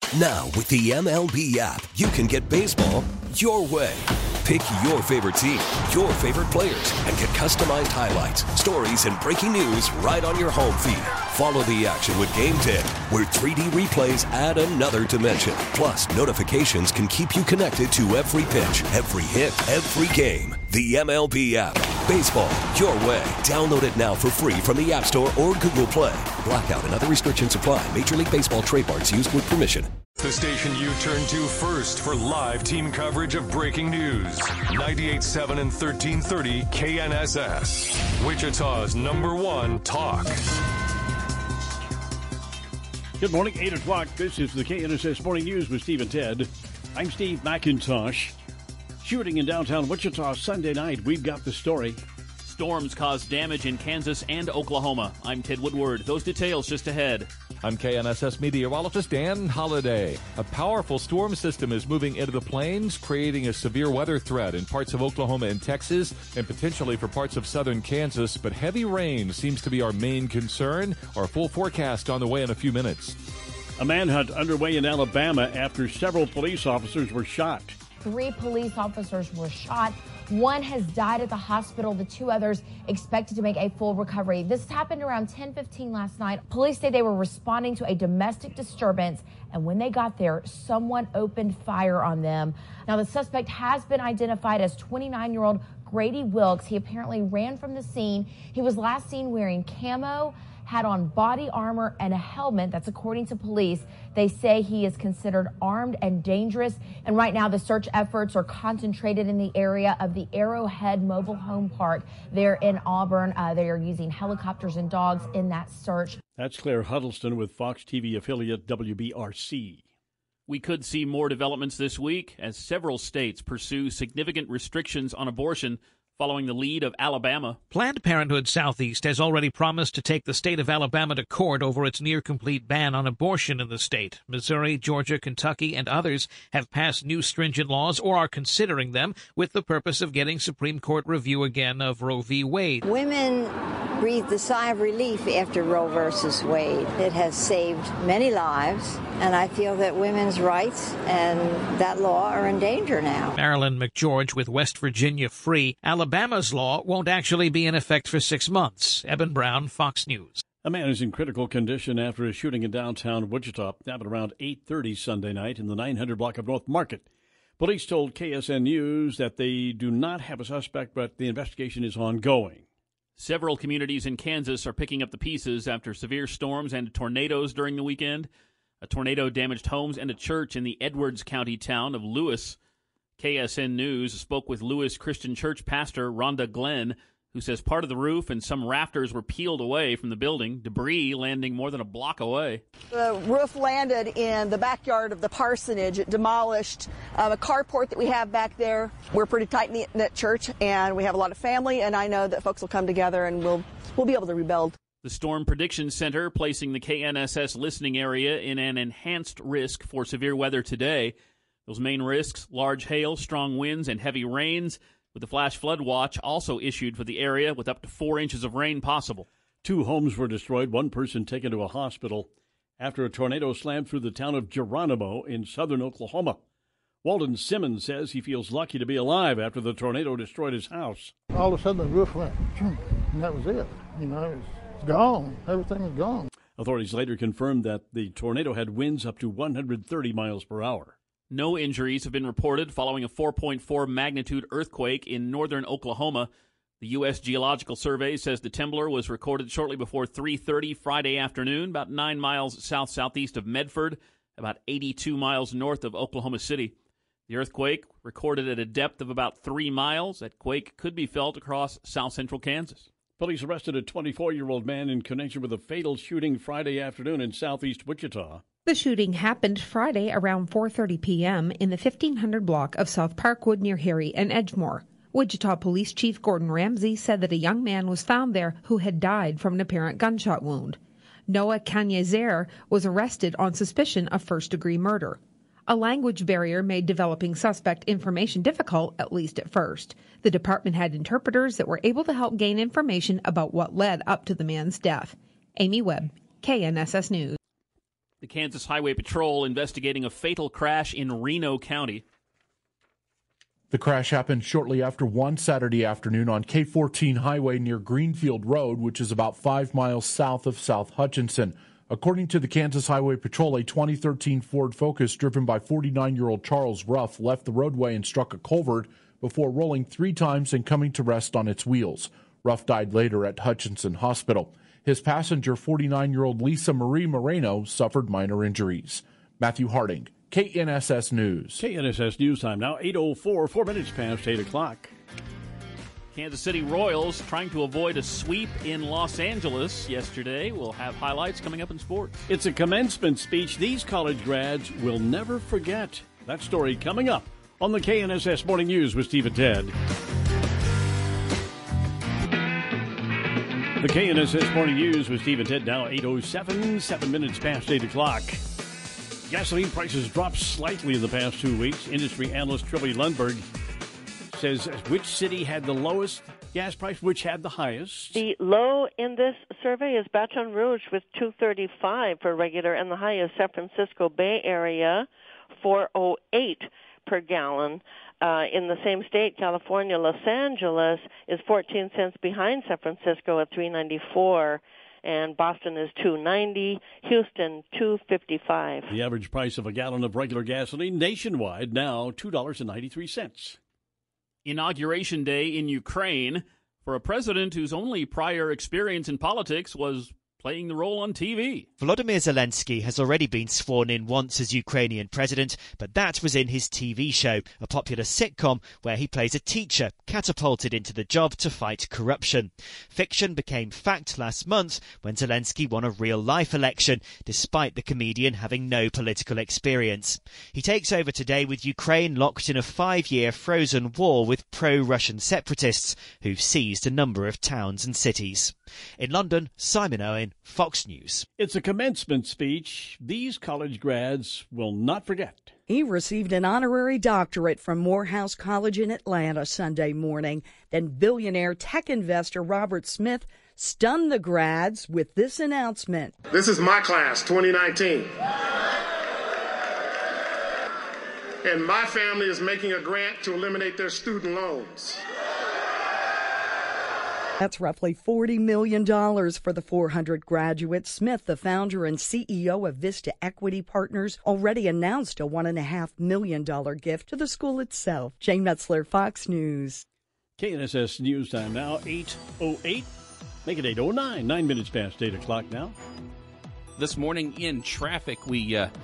Now, with the MLB app, you can get baseball your way. Pick your favorite team, your favorite players, and get customized highlights, stories, and breaking news right on your home feed. Follow the action with Game 10, where 3D replays add another dimension. Plus, notifications can keep you connected to every pitch, every hit, every game. The MLB app. Baseball your way. Download it now for free from the App Store or Google Play. Blackout and other restrictions apply. Major League Baseball trademarks used with permission. The station you turn to first for live team coverage of breaking news. 98.7 and 1330 KNSS. Wichita's #1 talk. Good morning, 8 o'clock. This is the KNSS Morning News with Steve and Ted. I'm Steve McIntosh. Shooting in downtown Wichita Sunday night. We've got the story. Storms caused damage in Kansas and Oklahoma. I'm Ted Woodward. Those details just ahead. I'm KNSS meteorologist Dan Holliday. A powerful storm system is moving into the plains, creating a severe weather threat in parts of Oklahoma and Texas, and potentially for parts of southern Kansas. But heavy rain seems to be our main concern. Our full forecast on the way in a few minutes. A manhunt underway in Alabama after several police officers were shot. 3 police officers were shot. 1 has died at the hospital. The 2 others expected to make a full recovery. This happened around 10:15 last night. Police say they were responding to a domestic disturbance, and when they got there, someone opened fire on them. Now, the suspect has been identified as 29-year-old Grady Wilkes. He apparently ran from the scene. He was last seen wearing camo, had on body armor and a helmet. That's according to police. They say he is considered armed and dangerous. And right now the search efforts are concentrated in the area of the Arrowhead Mobile Home Park there in Auburn. They are using helicopters and dogs in that search. That's Claire Huddleston with Fox TV affiliate WBRC. We could see more developments this week as several states pursue significant restrictions on abortion following the lead of Alabama. Planned Parenthood Southeast has already promised to take the state of Alabama to court over its near-complete ban on abortion in the state. Missouri, Georgia, Kentucky, and others have passed new stringent laws or are considering them with the purpose of getting Supreme Court review again of Roe v. Wade. Women breathed a sigh of relief after Roe versus Wade. It has saved many lives, and I feel that women's rights and that law are in danger now. Marilyn McGeorge with West Virginia Free. Alabama's law won't actually be in effect for 6 months. Eben Brown, Fox News. A man is in critical condition after a shooting in downtown Wichita. Happened around 8:30 Sunday night in the 900 block of North Market. Police told KSN News that they do not have a suspect, but the investigation is ongoing. Several communities in Kansas are picking up the pieces after severe storms and tornadoes during the weekend. A tornado damaged homes and a church in the Edwards County town of Lewis. KSN News spoke with Lewis Christian Church pastor Rhonda Glenn, who says part of the roof and some rafters were peeled away from the building, debris landing more than a block away. The roof landed in the backyard of the parsonage. It demolished a carport that we have back there. We're a pretty tight-knit church, and we have a lot of family, and I know that folks will come together and we'll be able to rebuild. The Storm Prediction Center placing the KNSS listening area in an enhanced risk for severe weather today. Those main risks, large hail, strong winds, and heavy rains, with the flash flood watch also issued for the area with up to 4 inches of rain possible. 2 homes were destroyed, 1 person taken to a hospital after a tornado slammed through the town of Geronimo in southern Oklahoma. Walden Simmons says he feels lucky to be alive after the tornado destroyed his house. All of a sudden the roof went, and that was it. It's gone. Everything is gone. Authorities later confirmed that the tornado had winds up to 130 miles per hour. No injuries have been reported following a 4.4 magnitude earthquake in northern Oklahoma. The U.S. Geological Survey says the trembler was recorded shortly before 3:30 Friday afternoon, about 9 miles south-southeast of Medford, about 82 miles north of Oklahoma City. The earthquake, recorded at a depth of about 3 miles, that quake could be felt across south-central Kansas. Police arrested a 24-year-old man in connection with a fatal shooting Friday afternoon in southeast Wichita. The shooting happened Friday around 4:30 p.m. in the 1500 block of South Parkwood near Harry and Edgemore. Wichita Police Chief Gordon Ramsey said that a young man was found there who had died from an apparent gunshot wound. Noah Canyezer was arrested on suspicion of first-degree murder. A language barrier made developing suspect information difficult, at least at first. The department had interpreters that were able to help gain information about what led up to the man's death. Amy Webb, KNSS News. The Kansas Highway Patrol investigating a fatal crash in Reno County. The crash happened shortly after 1 Saturday afternoon on K-14 highway near Greenfield Road, which is about 5 miles south of South Hutchinson. According to the Kansas Highway Patrol, a 2013 Ford Focus driven by 49-year-old Charles Ruff left the roadway and struck a culvert before rolling 3 times and coming to rest on its wheels. Ruff died later at Hutchinson Hospital. His passenger, 49-year-old Lisa Marie Moreno, suffered minor injuries. Matthew Harding, KNSS News. KNSS News Time now, 8:04, 4 minutes past 8 o'clock. Kansas City Royals trying to avoid a sweep in Los Angeles yesterday. We'll have highlights coming up in sports. It's a commencement speech these college grads will never forget. That story coming up on the KNSS Morning News with Steve and Ted. The KNSS Morning News with Steve and Ted now 8:07, 7 minutes past 8 o'clock. Gasoline prices dropped slightly in the past 2 weeks. Industry analyst Trilby Lundberg says which city had the lowest gas price, which had the highest? The low in this survey is Baton Rouge with $2.35 for regular, and the high is San Francisco Bay Area, $4.08 per gallon. In the same state, California, Los Angeles is 14 cents behind San Francisco at $3.94, and Boston is $2.90, Houston $2.55. The average price of a gallon of regular gasoline nationwide now $2.93. Inauguration Day in Ukraine for a president whose only prior experience in politics was playing the role on TV. Volodymyr Zelensky has already been sworn in once as Ukrainian president, but that was in his TV show, a popular sitcom where he plays a teacher catapulted into the job to fight corruption. Fiction became fact last month when Zelensky won a real-life election, despite the comedian having no political experience. He takes over today with Ukraine locked in a 5-year frozen war with pro-Russian separatists who've seized a number of towns and cities. In London, Simon Owen, Fox News. It's a commencement speech these college grads will not forget. He received an honorary doctorate from Morehouse College in Atlanta Sunday morning. Then billionaire tech investor Robert Smith stunned the grads with this announcement. This is my class, 2019. And my family is making a grant to eliminate their student loans. That's roughly $40 million for the 400 graduates. Smith, the founder and CEO of Vista Equity Partners, already announced a $1.5 million gift to the school itself. Jane Metzler, Fox News. KNSS News Time now, 8:08. Make it 8:09, 9 minutes past 8 o'clock now. This morning in traffic, we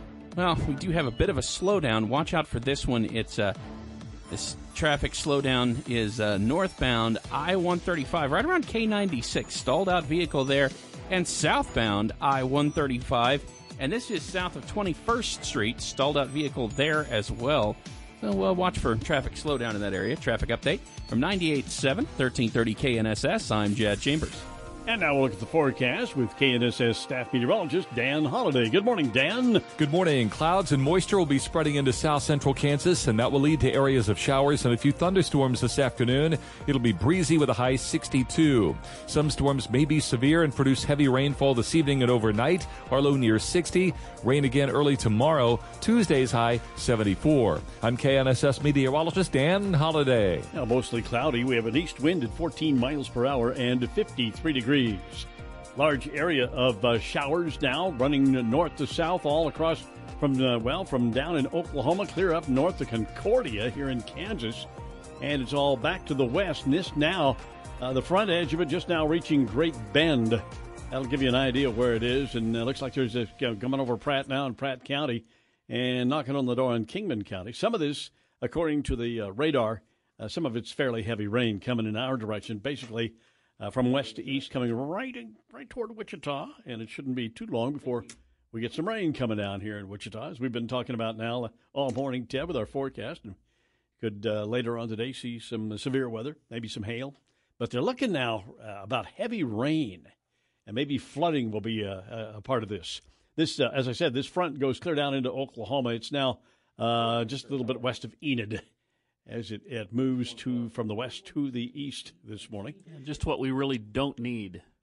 do have a bit of a slowdown. Watch out for this one. It's this traffic slowdown is northbound I-135, right around K-96. Stalled out vehicle there. And southbound I-135. And this is south of 21st Street. Stalled out vehicle there as well. So we'll watch for traffic slowdown in that area. Traffic update from 98.7, 1330 KNSS. I'm Jad Chambers. And now we'll look at the forecast with KNSS staff meteorologist Dan Holliday. Good morning, Dan. Good morning. Clouds and moisture will be spreading into south central Kansas, and that will lead to areas of showers and a few thunderstorms this afternoon. It'll be breezy with a high 62. Some storms may be severe and produce heavy rainfall this evening and overnight. Our low near 60. Rain again early tomorrow. Tuesday's high 74. I'm KNSS meteorologist Dan Holliday. Now mostly cloudy. We have an east wind at 14 miles per hour and 53 degrees. Large area of showers now running north to south all across from down in Oklahoma clear up north to Concordia here in Kansas, and it's all back to the west. And this now, the front edge of it just now reaching Great Bend. That'll give you an idea of where it is, and it looks like there's a coming over Pratt now in Pratt County and knocking on the door in Kingman County. Some of this, according to the radar, some of it's fairly heavy rain coming in our direction, basically. From west to east, coming right toward Wichita, and it shouldn't be too long before we get some rain coming down here in Wichita, as we've been talking about now all morning, Ted, with our forecast. And could later on today see some severe weather, maybe some hail. But they're looking now about heavy rain, and maybe flooding will be a part of this. This, as I said, this front goes clear down into Oklahoma. It's now just a little bit west of Enid, as it moves from the west to the east this morning. Just what we really don't need. Yeah,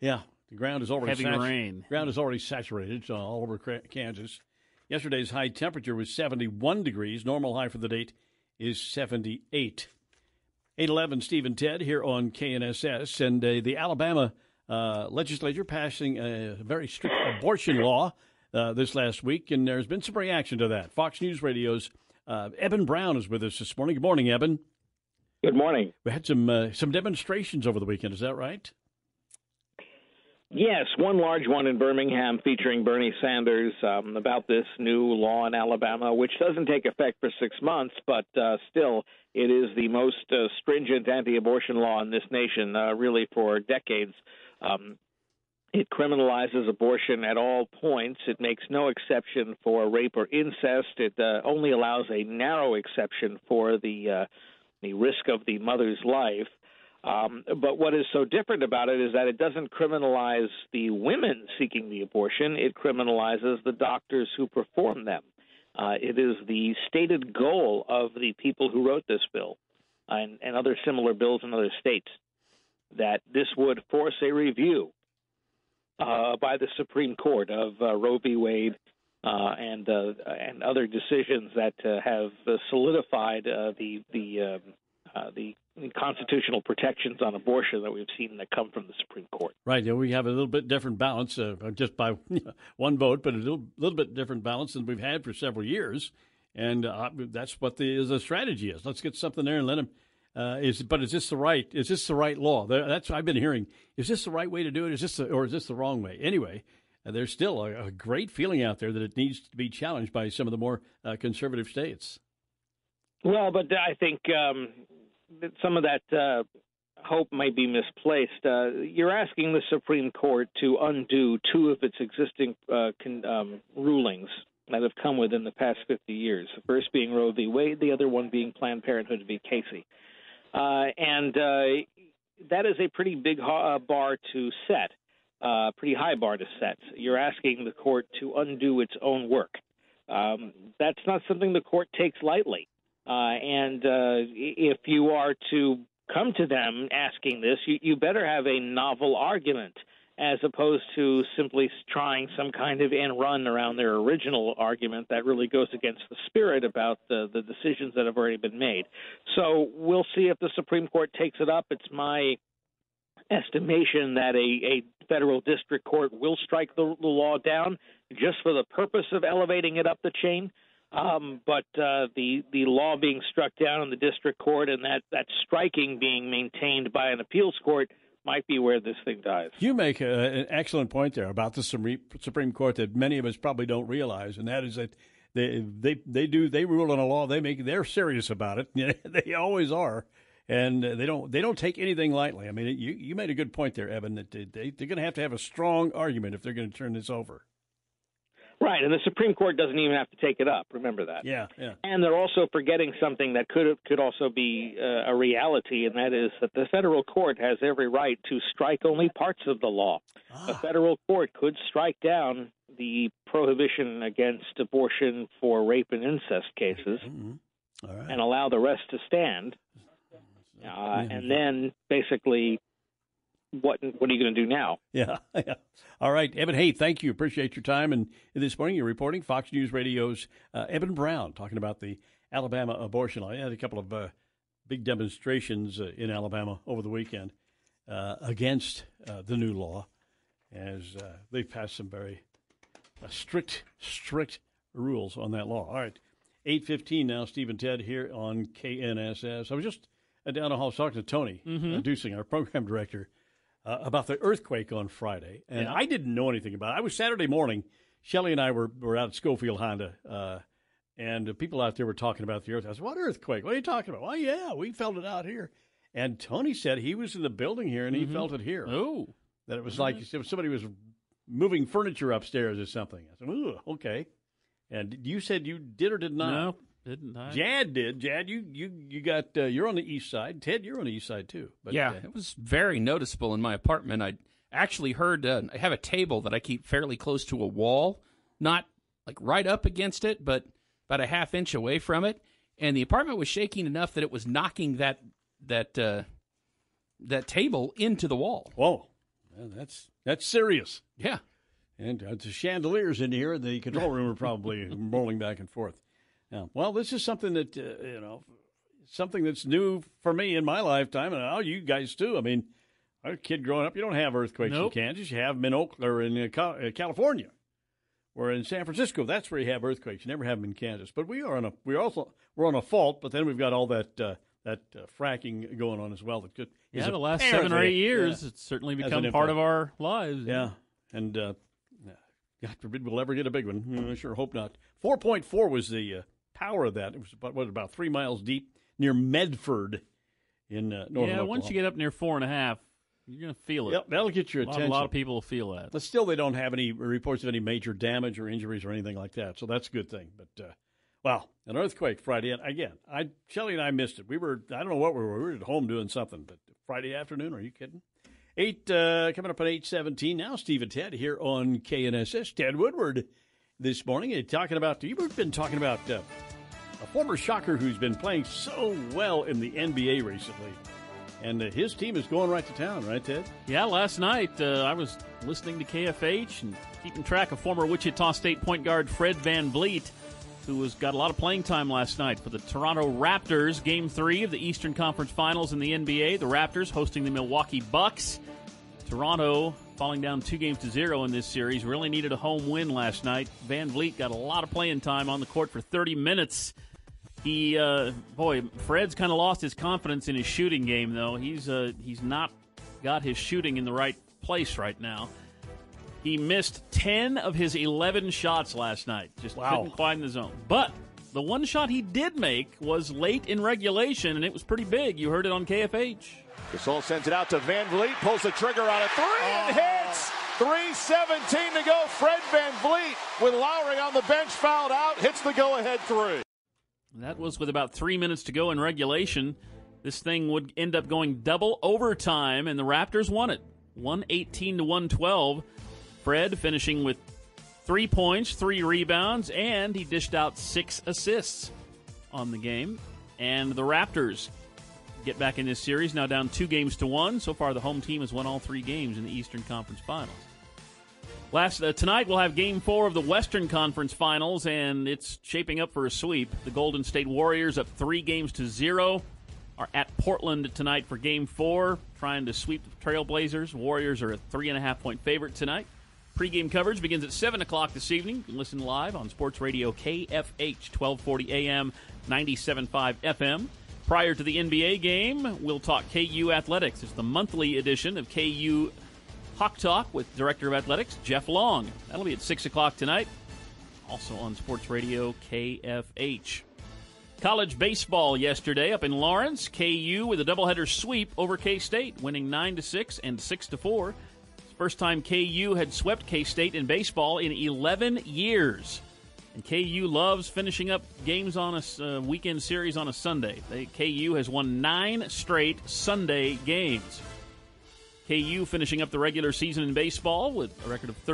The ground is already heavy rain. Ground is already saturated all over Kansas. Yesterday's high temperature was 71 degrees. Normal high for the date is 78. 8:11, Steve and Ted here on KNSS. And the Alabama legislature passing a very strict abortion law this last week, and there's been some reaction to that. Fox News Radio's Eben Brown is with us this morning. Good morning, Eben. Good morning. We had some demonstrations over the weekend. Is that right? Yes, one large one in Birmingham featuring Bernie Sanders about this new law in Alabama, which doesn't take effect for 6 months, but still it is the most stringent anti-abortion law in this nation, really for decades. It criminalizes abortion at all points. It makes no exception for rape or incest. It only allows a narrow exception for the risk of the mother's life. But what is so different about it is that it doesn't criminalize the women seeking the abortion. It criminalizes the doctors who perform them. It is the stated goal of the people who wrote this bill and other similar bills in other states that this would force a review by the Supreme Court of Roe v. Wade and other decisions that have solidified the constitutional protections on abortion that we've seen that come from the Supreme Court. Right. Yeah, we have a little bit different balance, just by one vote, but a little bit different balance than we've had for several years. And that's what the strategy is. Let's get something there and let them. But is this the right law? That's what I've been hearing. Is this the right way to do it? Or is this the wrong way? Anyway, there's still a great feeling out there that it needs to be challenged by some of the more conservative states. Well, but I think some of that hope might be misplaced. You're asking the Supreme Court to undo two of its existing rulings that have come within the past 50 years, the first being Roe v. Wade, the other one being Planned Parenthood v. Casey. And that is a pretty big bar to set, pretty high bar to set. You're asking the court to undo its own work. That's not something the court takes lightly. And if you are to come to them asking this, you better have a novel argument as opposed to simply trying some kind of end run around their original argument that really goes against the spirit about the decisions that have already been made. So we'll see if the Supreme Court takes it up. It's my estimation that a federal district court will strike the law down just for the purpose of elevating it up the chain. But the law being struck down in the district court and that striking being maintained by an appeals court might be where this thing dies. You make an excellent point there about the Supreme Court that many of us probably don't realize, and that is that they rule on a law. They're serious about it. They always are, and they don't take anything lightly. I mean, you made a good point there, Evan. That they're going to have a strong argument if they're going to turn this over. Right, and the Supreme Court doesn't even have to take it up. Remember that. Yeah. And they're also forgetting something that could also be a reality, and that is that the federal court has every right to strike only parts of the law. The federal court could strike down the prohibition against abortion for rape and incest cases and allow the rest to stand. And then basically, what are you going to do now? Yeah. All right, Eben, hey, thank you. Appreciate your time. And this morning you're reporting Fox News Radio's Eben Brown talking about the Alabama abortion law. I had a couple of big demonstrations in Alabama over the weekend against the new law as they've passed some very strict rules on that law. All right, 8:15 now, Steve and Ted here on KNSS. I was just down the hall talking to Tony Dusing, our program director, about the earthquake on Friday, and I didn't know anything about it. I was Saturday morning. Shelley and I were out at Schofield Honda, and people out there were talking about the earthquake. I said, "What earthquake? What are you talking about?" "Well, yeah, we felt it out here." And Tony said he was in the building here, and he felt it here. Oh. That it was like somebody was moving furniture upstairs or something. I said, "Ooh, okay." And you said you did or did not? No, didn't I? Jad did. Jad, you got you're on the east side. Ted, you're on the east side too. But, yeah, it was very noticeable in my apartment. I actually heard I have a table that I keep fairly close to a wall, not like right up against it, but about a half inch away from it. And the apartment was shaking enough that it was knocking that table into the wall. Whoa. That's serious. Yeah. And the chandeliers in here in the control room are probably rolling back and forth. Now, well, this is something that, something that's new for me in my lifetime, and you guys too. I mean, I was a kid growing up, you don't have earthquakes in Kansas. You have them in Oakland or in California. Or in San Francisco, that's where you have earthquakes. You never have them in Kansas. But we're on a fault, but then we've got all that fracking going on as well. That could, the last 7 or 8 years, it's certainly become part of our lives. Yeah, and God forbid we'll ever get a big one. I sure hope not. 4.4 was the power of that. It was about 3 miles deep near Medford in northern Oklahoma. Once you get up near 4.5, you're going to feel it. Yep, that'll get your attention. A lot of people will feel that. But still, they don't have any reports of any major damage or injuries or anything like that, so that's a good thing. But, an earthquake Friday. And again, Shelley and I missed it. I don't know what we were. We were at home doing something, but Friday afternoon, are you kidding? Coming up at 8:17 now, Steve and Ted here on KNSS. Ted Woodward this morning. You've been talking about a former Shocker who's been playing so well in the NBA recently. And his team is going right to town, right, Ted? Yeah, last night I was listening to KFH and keeping track of former Wichita State point guard Fred VanVleet, who got a lot of playing time last night for the Toronto Raptors. Game 3 of the Eastern Conference Finals in the NBA. The Raptors hosting the Milwaukee Bucks. Toronto falling down 2-0 in this series. Really needed a home win last night. VanVleet got a lot of playing time on the court for 30 minutes. Fred's kind of lost his confidence in his shooting game, though. He's not got his shooting in the right place right now. He missed 10 of his 11 shots last night. Just couldn't find the zone. But the one shot he did make was late in regulation, and it was pretty big. You heard it on KFH. Gasol sends it out to VanVleet, pulls the trigger on a three and hits. 3:17 to go. Fred VanVleet, with Lowry on the bench, fouled out, hits the go-ahead three. That was with about 3 minutes to go in regulation. This thing would end up going double overtime, and the Raptors won it, 118-112. Fred finishing with 3 points, 3 rebounds, and he dished out 6 assists on the game. And the Raptors get back in this series, now down 2-1. So far, the home team has won all 3 games in the Eastern Conference Finals. Tonight, we'll have Game 4 of the Western Conference Finals, and it's shaping up for a sweep. The Golden State Warriors, up 3-0, are at Portland tonight for Game 4, trying to sweep the Trailblazers. Warriors are a 3.5-point favorite tonight. Pre-game coverage begins at 7 o'clock this evening. You can listen live on Sports Radio KFH, 1240 AM, 97.5 FM. Prior to the NBA game, we'll talk KU Athletics. It's the monthly edition of KU Hawk Talk with Director of Athletics, Jeff Long. That'll be at 6 o'clock tonight, also on Sports Radio KFH. College baseball yesterday up in Lawrence. KU with a doubleheader sweep over K-State, winning 9-6 and 6-4. First time KU had swept K-State in baseball in 11 years. And KU loves finishing up games on a weekend series on a Sunday. KU has won 9 straight Sunday games. KU finishing up the regular season in baseball with a record of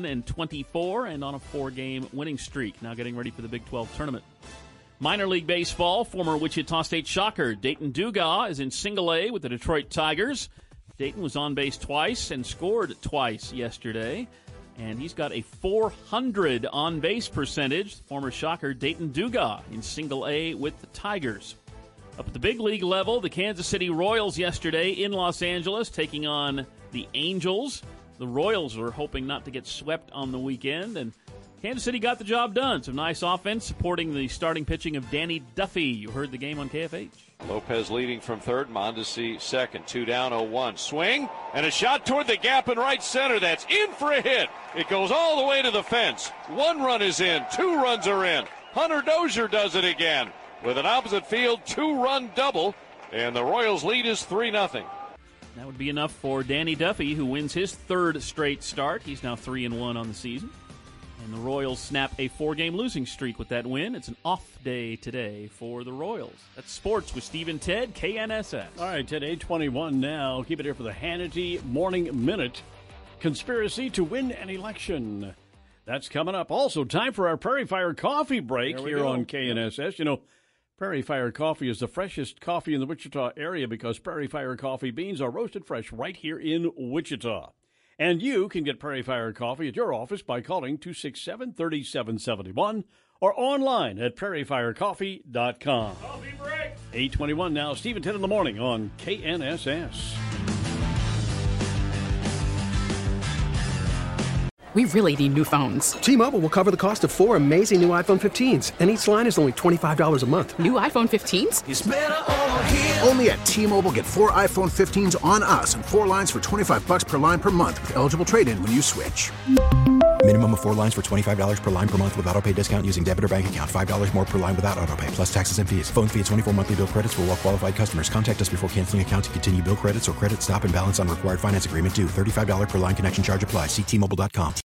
31-24 and on a 4-game winning streak. Now getting ready for the Big 12 tournament. Minor League Baseball, former Wichita State Shocker Dayton Dugas is in single A with the Detroit Tigers. Dayton was on base twice and scored twice yesterday. And he's got a 400 on-base percentage. Former Shocker Dayton Dugas in single A with the Tigers. Up at the big league level, the Kansas City Royals yesterday in Los Angeles taking on the Angels. The Royals were hoping not to get swept on the weekend, and Kansas City got the job done. Some nice offense supporting the starting pitching of Danny Duffy. You heard the game on KFH. Lopez leading from third, Mondesi second. 2 down, 0-1. Swing, and a shot toward the gap in right center. That's in for a hit. It goes all the way to the fence. 1 run is in. 2 runs are in. Hunter Dozier does it again with an opposite field 2-run double, and the Royals' lead is 3-0. That would be enough for Danny Duffy, who wins his 3rd straight start. He's now 3-1 on the season. And the Royals snap a 4-game losing streak with that win. It's an off day today for the Royals. That's sports with Steve and Ted, KNSS. All right, Ted, 8:21 now. Keep it here for the Hannity Morning Minute. Conspiracy to win an election. That's coming up. Also, time for our Prairie Fire Coffee break here on KNSS. You know, Prairie Fire Coffee is the freshest coffee in the Wichita area because Prairie Fire coffee beans are roasted fresh right here in Wichita. And you can get Prairie Fire Coffee at your office by calling 267-3771 or online at prairiefirecoffee.com. Coffee break. 8:21 now. Steve and 10 in the morning on KNSS. We really need new phones. T-Mobile will cover the cost of 4 amazing new iPhone 15s, and each line is only $25 a month. New iPhone 15s? It's better over here. Only at T-Mobile, get 4 iPhone 15s on us and 4 lines for $25 per line per month with eligible trade-in when you switch. Minimum of 4 lines for $25 per line per month with autopay discount using debit or bank account. $5 more per line without autopay, plus taxes and fees. Phone fee at 24 monthly bill credits for well-qualified customers. Contact us before canceling account to continue bill credits or credit stop and balance on required finance agreement due. $35 per line connection charge applies. See T-Mobile.com.